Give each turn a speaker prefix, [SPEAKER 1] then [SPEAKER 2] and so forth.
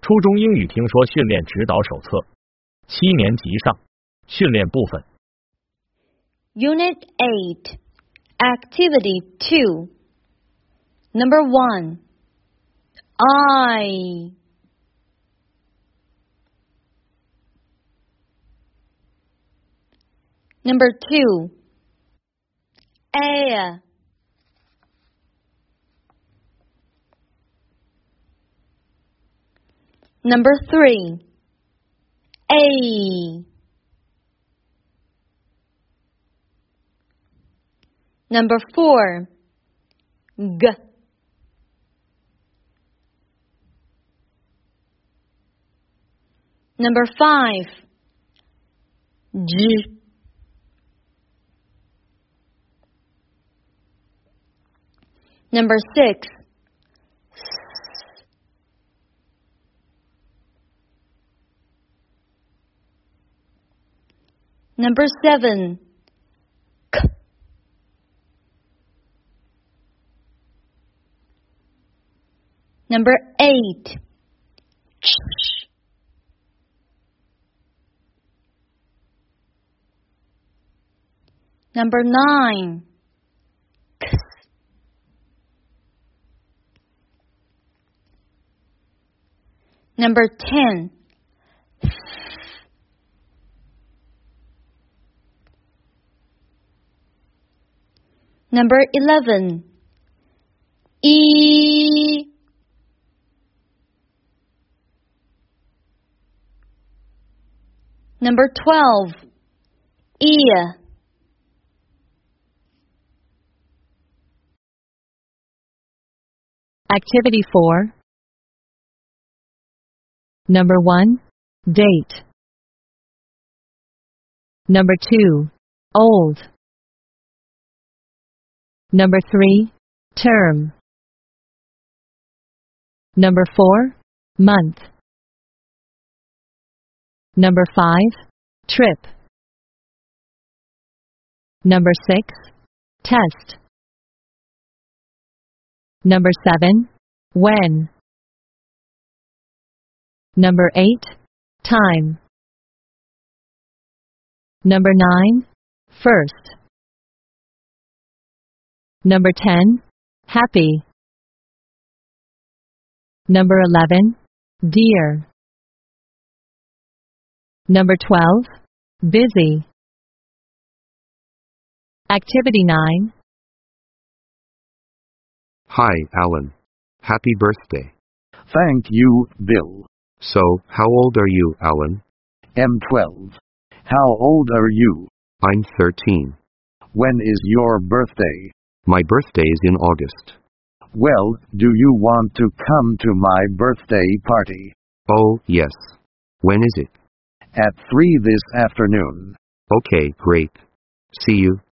[SPEAKER 1] 初中英语听说训练指导手册7年级上训练部分
[SPEAKER 2] Unit 8 Activity 2 Number 1 I Number 2 A Number 3 A Number 4 G Number 5 J Number 6 Number 7 K Number 8 Ch Number 9 K Number 10 Number 11 E Number 12 E
[SPEAKER 3] Activity 4 Number 1 Date Number 2 Old Number 3 Term Number 4 Month Number 5 Trip Number 6 Test Number 7 When Number 8 Time Number 9 First Number 10 Happy Number 11 Dear Number 12 Busy Activity 9
[SPEAKER 4] Hi, Alan. Happy birthday.
[SPEAKER 5] Thank you, Bill.
[SPEAKER 4] So, how old are you, Alan?
[SPEAKER 5] I'm 12. How old are you?
[SPEAKER 4] I'm 13.
[SPEAKER 5] When is your birthday?
[SPEAKER 4] My birthday is in August.
[SPEAKER 5] Well, do you want to come to my birthday party?
[SPEAKER 4] Oh, yes. When is it?
[SPEAKER 5] At 3 this afternoon.
[SPEAKER 4] Okay, great. See you.